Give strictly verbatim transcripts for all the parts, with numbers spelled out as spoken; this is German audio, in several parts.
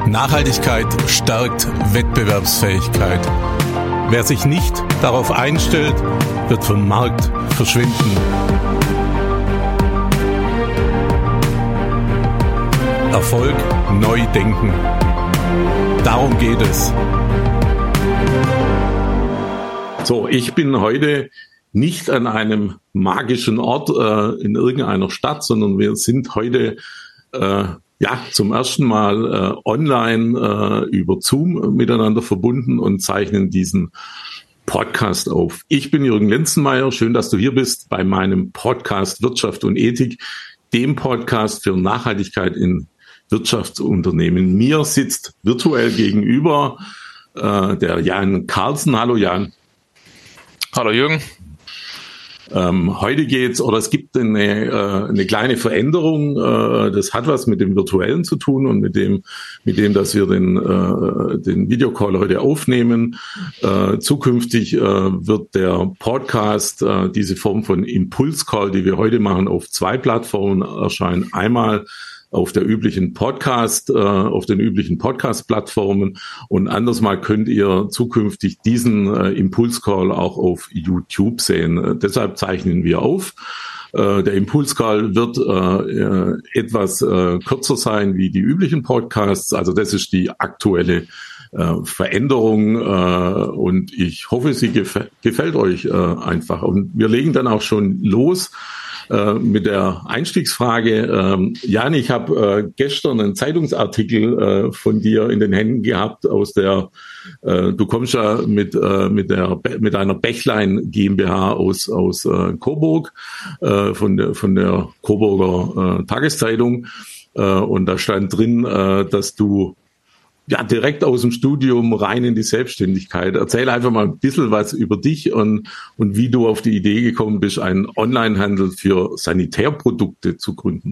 Nachhaltigkeit stärkt Wettbewerbsfähigkeit. Wer sich nicht darauf einstellt, wird vom Markt verschwinden. Erfolg neu denken. Darum geht es. So, ich bin heute nicht an einem magischen Ort äh, in irgendeiner Stadt, sondern wir sind heute äh, ja zum ersten Mal äh, online äh, über Zoom miteinander verbunden und zeichnen diesen Podcast auf. Ich bin Jürgen Lenzenmeier, schön, dass du hier bist bei meinem Podcast Wirtschaft und Ethik, dem Podcast für Nachhaltigkeit in Wirtschaftsunternehmen. Mir sitzt virtuell gegenüber äh, der Jan Carlsen. Hallo Jan. Hallo Jürgen. Ähm, heute geht's, oder es gibt eine, äh, eine kleine Veränderung. Äh, das hat was mit dem Virtuellen zu tun und mit dem, mit dem, dass wir den, äh, den Videocall heute aufnehmen. Äh, zukünftig äh, wird der Podcast, äh, diese Form von Impulscall, die wir heute machen, auf zwei Plattformen erscheinen. Einmal auf der üblichen Podcast, äh, auf den üblichen Podcast-Plattformen und anders mal könnt ihr zukünftig diesen äh, Impulscall auch auf YouTube sehen. Äh, deshalb zeichnen wir auf. Äh, der Impulscall wird äh, äh, etwas äh, kürzer sein wie die üblichen Podcasts. Also das ist die aktuelle äh, Veränderung äh, und ich hoffe, sie gef- gefällt euch äh, einfach. Und wir legen dann auch schon los mit der Einstiegsfrage. Ähm, Jan, ich habe äh, gestern einen Zeitungsartikel äh, von dir in den Händen gehabt aus der, äh, du kommst ja mit äh, mit der mit einer Bächlein GmbH aus aus äh, Coburg, äh, von der von der Coburger äh, Tageszeitung äh, und da stand drin, äh, dass du ja direkt aus dem Studium rein in die Selbstständigkeit. Erzähl einfach mal ein bisschen was über dich und, und wie du auf die Idee gekommen bist, einen Onlinehandel für Sanitärprodukte zu gründen.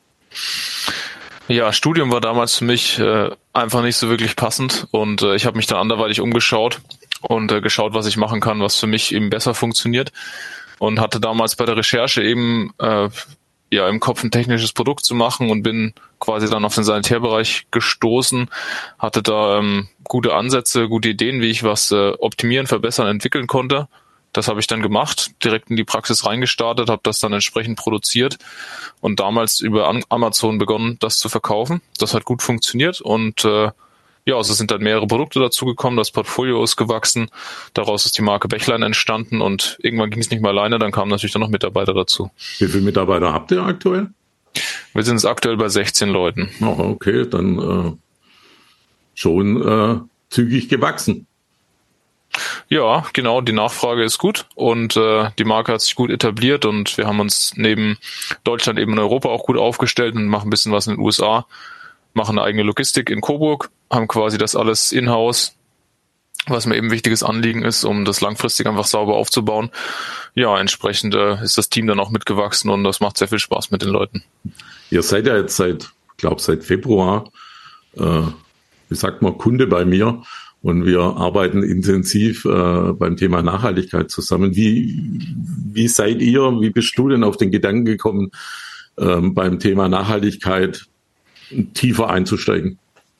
Ja, Studium war damals für mich äh, einfach nicht so wirklich passend und äh, ich habe mich dann anderweitig umgeschaut und äh, geschaut, was ich machen kann, was für mich eben besser funktioniert und hatte damals bei der Recherche eben äh, ja im Kopf ein technisches Produkt zu machen und bin quasi dann auf den Sanitärbereich gestoßen, hatte da ähm, gute Ansätze, gute Ideen, wie ich was äh, optimieren, verbessern, entwickeln konnte. Das habe ich dann gemacht, direkt in die Praxis reingestartet, habe das dann entsprechend produziert und damals über Amazon begonnen, das zu verkaufen. Das hat gut funktioniert und äh, ja, also es sind dann mehrere Produkte dazugekommen, das Portfolio ist gewachsen, daraus ist die Marke Bächlein entstanden und irgendwann ging es nicht mehr alleine, dann kamen natürlich dann noch Mitarbeiter dazu. Wie viele Mitarbeiter habt ihr aktuell? Wir sind jetzt aktuell bei sechzehn Leuten. Oh, okay, dann äh, schon äh, zügig gewachsen. Ja, genau, die Nachfrage ist gut und äh, die Marke hat sich gut etabliert und wir haben uns neben Deutschland eben in Europa auch gut aufgestellt und machen ein bisschen was in den U S A, machen eine eigene Logistik in Coburg, haben quasi das alles in-house, was mir eben wichtiges Anliegen ist, um das langfristig einfach sauber aufzubauen. Ja, entsprechend äh, ist das Team dann auch mitgewachsen und das macht sehr viel Spaß mit den Leuten. Ihr seid ja jetzt seit, ich glaube seit Februar, äh, wie sagt man, Kunde bei mir und wir arbeiten intensiv äh, beim Thema Nachhaltigkeit zusammen. Wie, wie seid ihr, wie bist du denn auf den Gedanken gekommen, äh, beim Thema Nachhaltigkeit tiefer einzusteigen?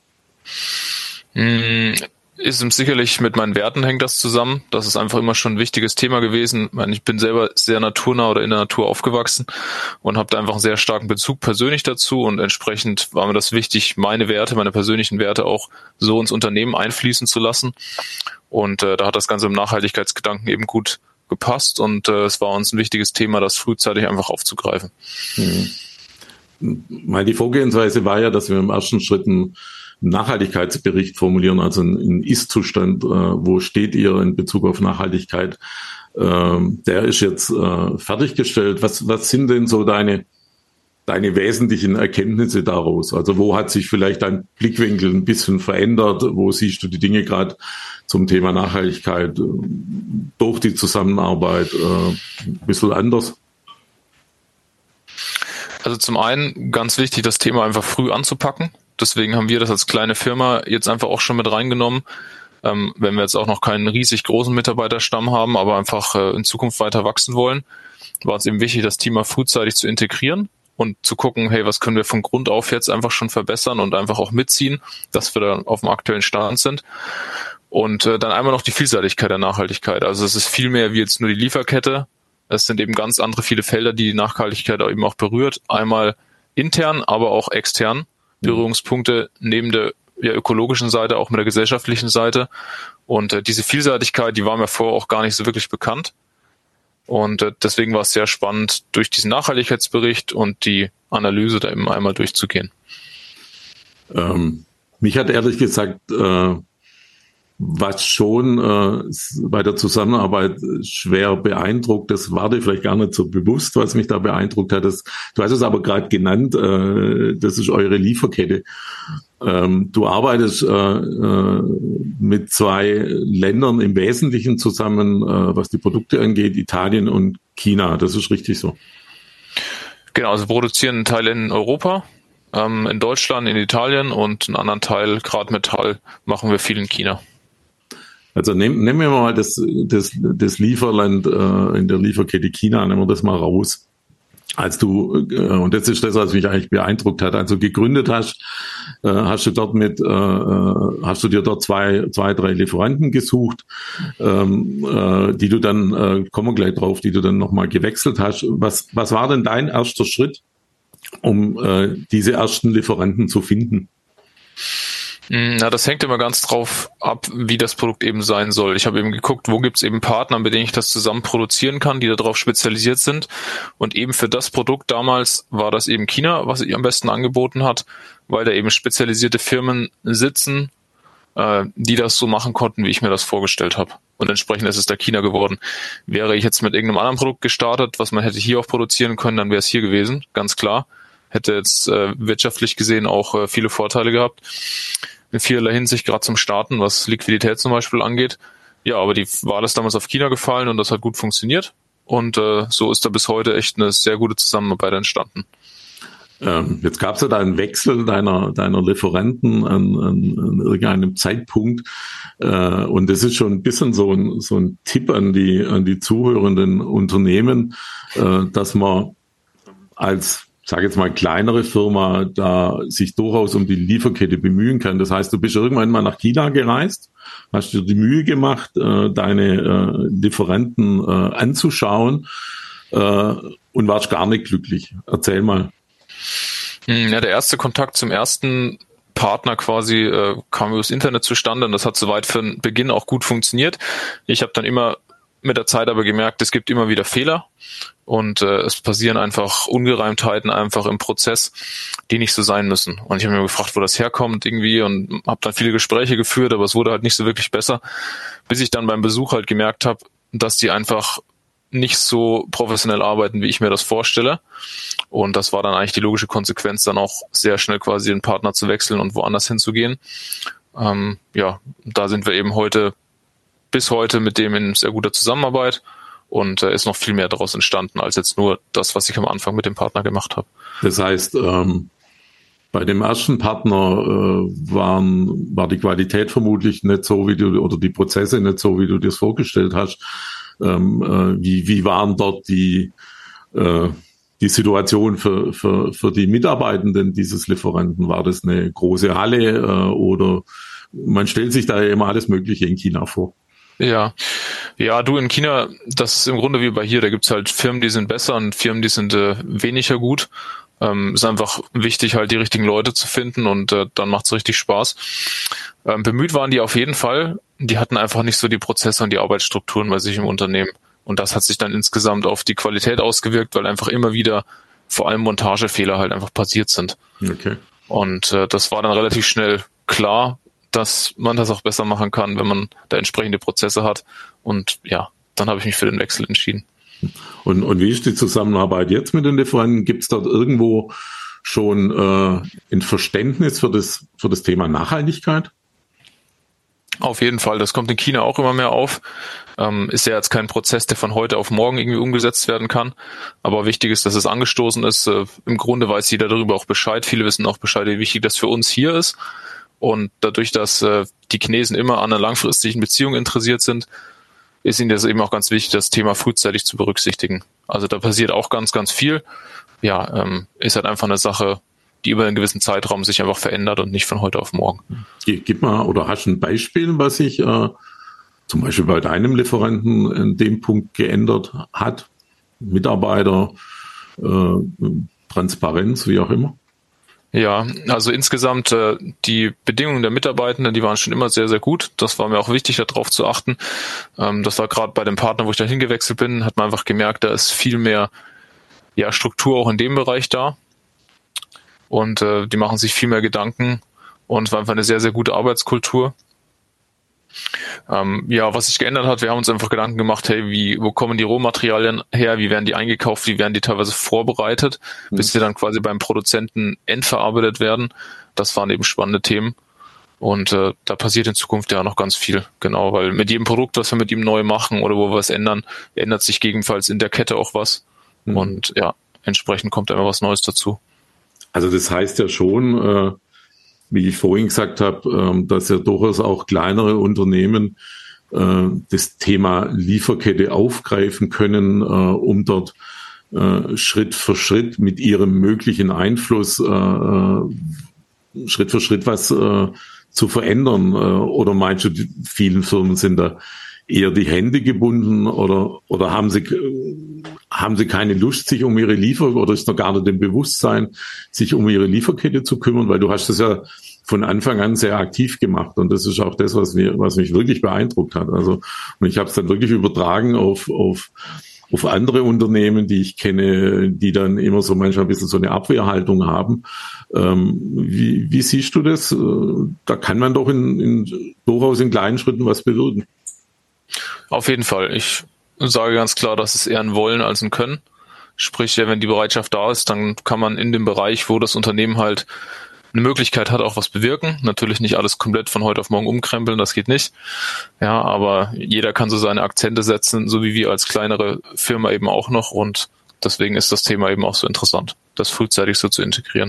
Ist sicherlich mit meinen Werten hängt das zusammen. Das ist einfach immer schon ein wichtiges Thema gewesen. Ich meine, ich bin selber sehr naturnah oder in der Natur aufgewachsen und habe da einfach einen sehr starken Bezug persönlich dazu und entsprechend war mir das wichtig, meine Werte, meine persönlichen Werte auch so ins Unternehmen einfließen zu lassen. Und äh, da hat das Ganze im Nachhaltigkeitsgedanken eben gut gepasst und äh, es war uns ein wichtiges Thema, das frühzeitig einfach aufzugreifen. Mhm. Meine Vorgehensweise war ja, dass wir im ersten Schritt einen Nachhaltigkeitsbericht formulieren, also einen Ist-Zustand, äh, wo steht ihr in Bezug auf Nachhaltigkeit. Ähm, der ist jetzt äh, fertiggestellt. Was, was sind denn so deine, deine wesentlichen Erkenntnisse daraus? Also wo hat sich vielleicht dein Blickwinkel ein bisschen verändert? Wo siehst du die Dinge gerade zum Thema Nachhaltigkeit äh, durch die Zusammenarbeit äh, ein bisschen anders? Also zum einen ganz wichtig, das Thema einfach früh anzupacken. Deswegen haben wir das als kleine Firma jetzt einfach auch schon mit reingenommen. Ähm, wenn wir jetzt auch noch keinen riesig großen Mitarbeiterstamm haben, aber einfach äh, in Zukunft weiter wachsen wollen, war es eben wichtig, das Thema frühzeitig zu integrieren und zu gucken, hey, was können wir von Grund auf jetzt einfach schon verbessern und einfach auch mitziehen, dass wir da auf dem aktuellen Stand sind. Und äh, dann einmal noch die Vielseitigkeit der Nachhaltigkeit. Also es ist viel mehr wie jetzt nur die Lieferkette. Es sind eben ganz andere viele Felder, die die Nachhaltigkeit eben auch berührt. Einmal intern, aber auch extern. Berührungspunkte neben der ja, ökologischen Seite, auch mit der gesellschaftlichen Seite. Und äh, diese Vielseitigkeit, die war mir vorher auch gar nicht so wirklich bekannt. Und äh, deswegen war es sehr spannend, durch diesen Nachhaltigkeitsbericht und die Analyse da eben einmal durchzugehen. Ähm, mich hat ehrlich gesagt, äh, was schon äh, bei der Zusammenarbeit schwer beeindruckt, das war dir vielleicht gar nicht so bewusst, was mich da beeindruckt hat. Das, du hast es aber gerade genannt, äh, das ist eure Lieferkette. Ähm, du arbeitest äh, äh, mit zwei Ländern im Wesentlichen zusammen, äh, was die Produkte angeht, Italien und China. Das ist richtig so. Genau, also wir produzieren einen Teil in Europa, ähm, in Deutschland, in Italien und einen anderen Teil, gerade Metall, machen wir viel in China. Also nehmen, nehmen wir mal das, das, das Lieferland äh, in der Lieferkette China, nehmen wir das mal raus. Als du, äh, und das ist das, was mich eigentlich beeindruckt hat, als du gegründet hast, äh, hast du dort mit, äh, hast du dir dort zwei, zwei, drei Lieferanten gesucht, ähm, äh, die du dann, äh, kommen wir gleich drauf, die du dann nochmal gewechselt hast. Was, was war denn dein erster Schritt, um äh, diese ersten Lieferanten zu finden? Na, das hängt immer ganz drauf ab, wie das Produkt eben sein soll. Ich habe eben geguckt, wo gibt es eben Partner, mit denen ich das zusammen produzieren kann, die darauf spezialisiert sind. Und eben für das Produkt damals war das eben China, was ich am besten angeboten hat, weil da eben spezialisierte Firmen sitzen, äh, die das so machen konnten, wie ich mir das vorgestellt habe. Und entsprechend ist es da China geworden. Wäre ich jetzt mit irgendeinem anderen Produkt gestartet, was man hätte hier auch produzieren können, dann wäre es hier gewesen, ganz klar. Hätte jetzt äh, wirtschaftlich gesehen auch äh, viele Vorteile gehabt. In vielerlei Hinsicht, gerade zum Starten, was Liquidität zum Beispiel angeht. Ja, aber die Wahl ist damals auf China gefallen und das hat gut funktioniert. Und äh, so ist da bis heute echt eine sehr gute Zusammenarbeit entstanden. Ähm, jetzt gab es ja da einen Wechsel deiner, deiner Lieferanten an, an, an irgendeinem Zeitpunkt. Äh, und das ist schon ein bisschen so ein, so ein Tipp an die, an die zuhörenden Unternehmen, äh, dass man als sage jetzt mal, kleinere Firma da sich durchaus um die Lieferkette bemühen kann. Das heißt, du bist irgendwann mal nach China gereist, hast dir die Mühe gemacht, deine Lieferanten anzuschauen und warst gar nicht glücklich. Erzähl mal. Ja, der erste Kontakt zum ersten Partner quasi äh, kam über das Internet zustande und das hat soweit für den Beginn auch gut funktioniert. Ich habe dann immer mit der Zeit aber gemerkt, es gibt immer wieder Fehler und äh, es passieren einfach Ungereimtheiten einfach im Prozess, die nicht so sein müssen. Und ich habe mir gefragt, wo das herkommt irgendwie und habe dann viele Gespräche geführt, aber es wurde halt nicht so wirklich besser, bis ich dann beim Besuch halt gemerkt habe, dass die einfach nicht so professionell arbeiten, wie ich mir das vorstelle. Und das war dann eigentlich die logische Konsequenz, dann auch sehr schnell quasi den Partner zu wechseln und woanders hinzugehen. Ähm, ja, da sind wir eben heute bis heute mit dem in sehr guter Zusammenarbeit und äh, ist noch viel mehr daraus entstanden, als jetzt nur das, was ich am Anfang mit dem Partner gemacht habe. Das heißt, ähm, bei dem ersten Partner äh, waren, war die Qualität vermutlich nicht so, wie du, oder die Prozesse nicht so, wie du dir das vorgestellt hast. Ähm, äh, wie, wie waren dort die, äh, die Situation für, für, für die Mitarbeitenden dieses Lieferanten? War das eine große Halle äh, oder man stellt sich da ja immer alles Mögliche in China vor? Ja, ja, du in China, das ist im Grunde wie bei hier, da gibt's halt Firmen, die sind besser und Firmen, die sind äh, weniger gut. Ähm, ist einfach wichtig, halt die richtigen Leute zu finden und äh, dann macht's richtig Spaß. Ähm, bemüht waren die auf jeden Fall. Die hatten einfach nicht so die Prozesse und die Arbeitsstrukturen bei sich im Unternehmen. Und das hat sich dann insgesamt auf die Qualität ausgewirkt, weil einfach immer wieder vor allem Montagefehler halt einfach passiert sind. Okay. Und äh, das war dann relativ schnell klar, dass man das auch besser machen kann, wenn man da entsprechende Prozesse hat. Und ja, dann habe ich mich für den Wechsel entschieden. Und, und wie ist die Zusammenarbeit jetzt mit den Lieferanten? Gibt es dort irgendwo schon äh, ein Verständnis für das, für das Thema Nachhaltigkeit? Auf jeden Fall, das kommt in China auch immer mehr auf. Ähm, ist ja jetzt kein Prozess, der von heute auf morgen irgendwie umgesetzt werden kann. Aber wichtig ist, dass es angestoßen ist. Äh, im Grunde weiß jeder darüber auch Bescheid. Viele wissen auch Bescheid, wie wichtig das für uns hier ist. Und dadurch, dass äh, die Chinesen immer an einer langfristigen Beziehung interessiert sind, ist ihnen das eben auch ganz wichtig, das Thema frühzeitig zu berücksichtigen. Also da passiert auch ganz, ganz viel. ja, ähm, ist halt einfach eine Sache, die über einen gewissen Zeitraum sich einfach verändert und nicht von heute auf morgen. Gib mal, oder hast du ein Beispiel, was sich äh, zum Beispiel bei deinem Lieferanten in dem Punkt geändert hat? Mitarbeiter, äh, Transparenz, wie auch immer? Ja, also insgesamt äh, die Bedingungen der Mitarbeitenden, die waren schon immer sehr, sehr gut. Das war mir auch wichtig, darauf zu achten. Ähm, das war gerade bei dem Partner, wo ich da hingewechselt bin, hat man einfach gemerkt, da ist viel mehr ja, Struktur auch in dem Bereich da. Und äh, die machen sich viel mehr Gedanken und es war einfach eine sehr, sehr gute Arbeitskultur. Ähm, ja, was sich geändert hat, wir haben uns einfach Gedanken gemacht, hey, wie, wo kommen die Rohmaterialien her, wie werden die eingekauft, wie werden die teilweise vorbereitet, mhm. bis sie dann quasi beim Produzenten endverarbeitet werden. Das waren eben spannende Themen und äh, da passiert in Zukunft ja noch ganz viel, genau, weil mit jedem Produkt, was wir mit ihm neu machen oder wo wir was ändern, ändert sich gegebenenfalls in der Kette auch was mhm. und ja, entsprechend kommt immer was Neues dazu. Also das heißt ja schon, äh wie ich vorhin gesagt habe, dass ja durchaus auch kleinere Unternehmen das Thema Lieferkette aufgreifen können, um dort Schritt für Schritt mit ihrem möglichen Einfluss Schritt für Schritt was zu verändern. Oder meinst du, vielen Firmen sind da eher die Hände gebunden oder oder haben sie haben sie keine Lust, sich um ihre Liefer oder ist noch gar nicht im Bewusstsein, sich um ihre Lieferkette zu kümmern, weil du hast das ja von Anfang an sehr aktiv gemacht und das ist auch das, was mir was mich wirklich beeindruckt hat. Also und ich habe es dann wirklich übertragen auf auf auf andere Unternehmen, die ich kenne, die dann immer so manchmal ein bisschen so eine Abwehrhaltung haben. Ähm, wie, wie siehst du das? Da kann man doch in, in durchaus in kleinen Schritten was bewirken. Auf jeden Fall. Ich sage ganz klar, dass es eher ein Wollen als ein Können. Sprich, wenn die Bereitschaft da ist, dann kann man in dem Bereich, wo das Unternehmen halt eine Möglichkeit hat, auch was bewirken. Natürlich nicht alles komplett von heute auf morgen umkrempeln, das geht nicht. Ja, aber jeder kann so seine Akzente setzen, so wie wir als kleinere Firma eben auch noch. Und deswegen ist das Thema eben auch so interessant, das frühzeitig so zu integrieren.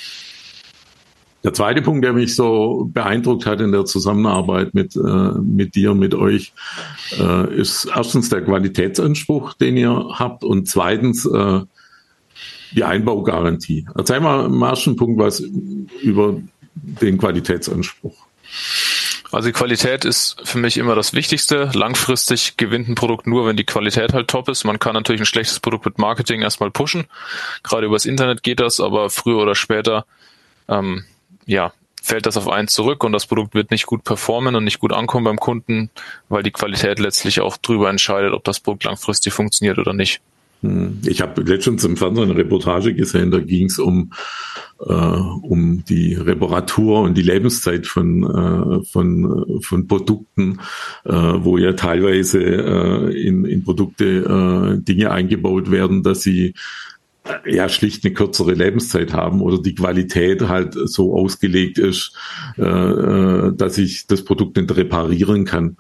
Der zweite Punkt, der mich so beeindruckt hat in der Zusammenarbeit mit, äh, mit dir, mit euch, äh, ist erstens der Qualitätsanspruch, den ihr habt und zweitens äh, die Einbaugarantie. Erzähl mal im ersten Punkt was über den Qualitätsanspruch. Also die Qualität ist für mich immer das Wichtigste. Langfristig gewinnt ein Produkt nur, wenn die Qualität halt top ist. Man kann natürlich ein schlechtes Produkt mit Marketing erstmal pushen. Gerade übers Internet geht das, aber früher oder später ähm, ja, fällt das auf eins zurück und das Produkt wird nicht gut performen und nicht gut ankommen beim Kunden, weil die Qualität letztlich auch drüber entscheidet, ob das Produkt langfristig funktioniert oder nicht. Ich habe letztens im Fernsehen eine Reportage gesehen, da ging es um äh, um die Reparatur und die Lebenszeit von äh, von von Produkten, äh, wo ja teilweise äh, in in Produkte äh, Dinge eingebaut werden, dass sie ja schlicht eine kürzere Lebenszeit haben oder die Qualität halt so ausgelegt ist, äh, dass ich das Produkt nicht reparieren kann.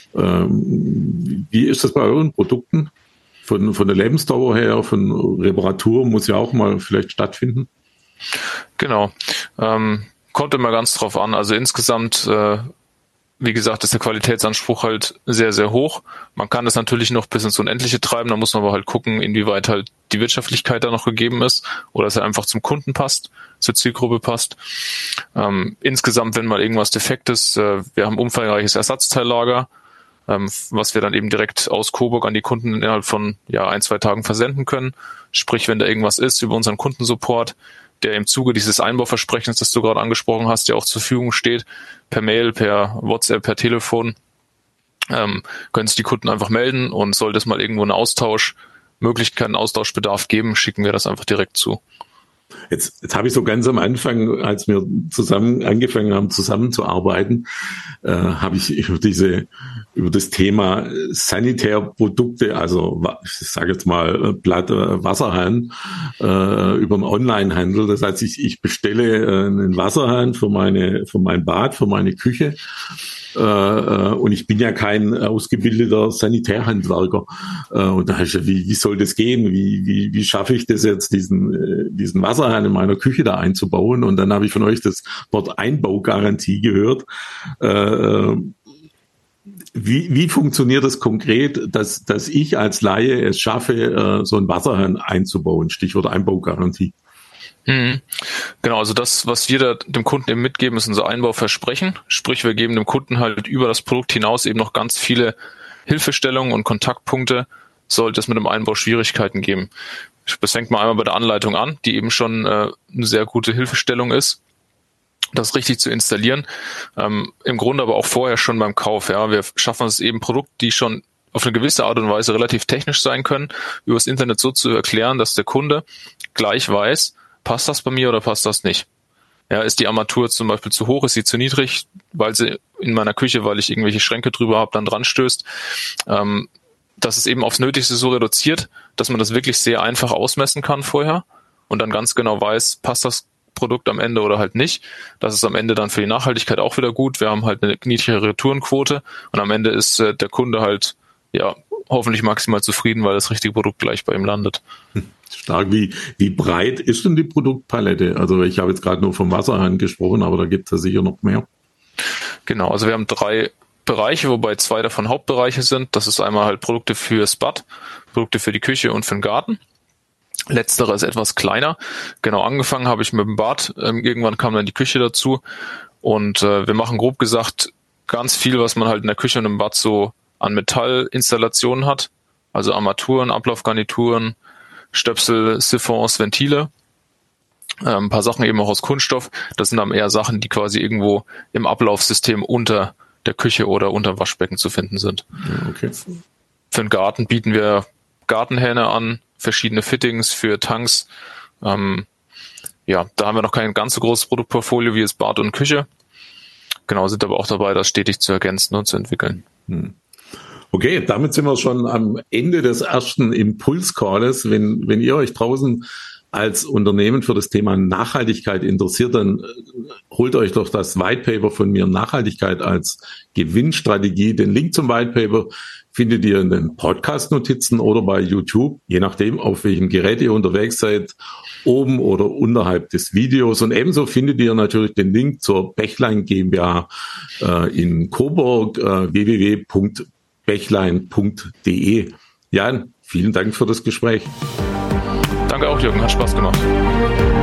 Ähm, wie ist das bei euren Produkten? Von, von der Lebensdauer her, von Reparatur muss ja auch mal vielleicht stattfinden. Genau. Ähm, kommt immer ganz drauf an. Also insgesamt, äh, wie gesagt, ist der Qualitätsanspruch halt sehr, sehr hoch. Man kann das natürlich noch bis ins Unendliche treiben. Da muss man aber halt gucken, inwieweit halt die Wirtschaftlichkeit da noch gegeben ist oder dass er einfach zum Kunden passt, zur Zielgruppe passt. Ähm, insgesamt, wenn mal irgendwas defekt ist, äh, wir haben umfangreiches Ersatzteillager, was wir dann eben direkt aus Coburg an die Kunden innerhalb von ja ein, zwei Tagen versenden können. Sprich, wenn da irgendwas ist, über unseren Kundensupport, der im Zuge dieses Einbauversprechens, das du gerade angesprochen hast, ja auch zur Verfügung steht, per Mail, per WhatsApp, per Telefon, ähm, können sich die Kunden einfach melden und sollte es mal irgendwo eine Austauschmöglichkeit, einen Austauschbedarf geben, schicken wir das einfach direkt zu. Jetzt, jetzt habe ich so ganz am Anfang, als wir zusammen angefangen haben, zusammenzuarbeiten, äh, habe ich über diese, über das Thema Sanitärprodukte, also ich sage jetzt mal Blatt, Wasserhahn, äh, über den Onlinehandel. Das heißt, ich, ich bestelle äh, einen Wasserhahn für meine, für mein Bad, für meine Küche. Äh, und ich bin ja kein ausgebildeter Sanitärhandwerker. Äh, und da ist ja, wie, wie soll das gehen? Wie, wie, wie schaffe ich das jetzt, diesen, äh, diesen Wasserhahn in meiner Küche da einzubauen? Und dann habe ich von euch das Wort Einbaugarantie gehört. Äh, wie, wie funktioniert das konkret, dass, dass ich als Laie es schaffe, so einen Wasserhahn einzubauen? Stichwort Einbaugarantie. Mhm. Genau, also das, was wir da dem Kunden eben mitgeben, ist unser Einbauversprechen. Sprich, wir geben dem Kunden halt über das Produkt hinaus eben noch ganz viele Hilfestellungen und Kontaktpunkte, sollte es mit dem Einbau Schwierigkeiten geben. Das fängt mal einmal bei der Anleitung an, die eben schon äh, eine sehr gute Hilfestellung ist, das richtig zu installieren. Ähm, im Grunde aber auch vorher schon beim Kauf. Ja, wir schaffen es eben, Produkte, die schon auf eine gewisse Art und Weise relativ technisch sein können, übers Internet so zu erklären, dass der Kunde gleich weiß, passt das bei mir oder passt das nicht? Ja, ist die Armatur zum Beispiel zu hoch, ist sie zu niedrig, weil sie in meiner Küche, weil ich irgendwelche Schränke drüber habe, dann dran stößt. Ähm, dass es eben aufs Nötigste so reduziert, dass man das wirklich sehr einfach ausmessen kann vorher und dann ganz genau weiß, passt das Produkt am Ende oder halt nicht. Das ist am Ende dann für die Nachhaltigkeit auch wieder gut. Wir haben halt eine niedrige Retourenquote und am Ende ist äh, der Kunde halt ja hoffentlich maximal zufrieden, weil das richtige Produkt gleich bei ihm landet. Stark. Wie, wie breit ist denn die Produktpalette? Also ich habe jetzt gerade nur vom Wasserhahn gesprochen, aber da gibt es ja sicher noch mehr. Genau, also wir haben drei Bereiche, wobei zwei davon Hauptbereiche sind. Das ist einmal halt Produkte fürs Bad, Produkte für die Küche und für den Garten. Letzterer ist etwas kleiner. Genau, angefangen habe ich mit dem Bad. Ähm, irgendwann kam dann die Küche dazu. Und äh, wir machen grob gesagt ganz viel, was man halt in der Küche und im Bad so an Metallinstallationen hat. Also Armaturen, Ablaufgarnituren, Stöpsel, Siphons, Ventile. Ähm, ein paar Sachen eben auch aus Kunststoff. Das sind dann eher Sachen, die quasi irgendwo im Ablaufsystem unter der Küche oder unter dem Waschbecken zu finden sind. Okay. Für den Garten bieten wir Gartenhähne an, verschiedene Fittings für Tanks. Ähm, ja, da haben wir noch kein ganz so großes Produktportfolio wie das Bad und Küche. Genau, sind aber auch dabei, das stetig zu ergänzen und zu entwickeln. Hm. Okay, damit sind wir schon am Ende des ersten Impulscalls. Wenn, wenn ihr euch draußen als Unternehmen für das Thema Nachhaltigkeit interessiert, dann holt euch doch das White Paper von mir, Nachhaltigkeit als Gewinnstrategie. Den Link zum White Paper findet ihr in den Podcast-Notizen oder bei YouTube, je nachdem, auf welchem Gerät ihr unterwegs seid, oben oder unterhalb des Videos. Und ebenso findet ihr natürlich den Link zur Bechlein GmbH äh, in Coburg, äh, w w w punkt bechlein punkt d e. Jan, vielen Dank für das Gespräch. Danke auch, Jürgen, hat Spaß gemacht.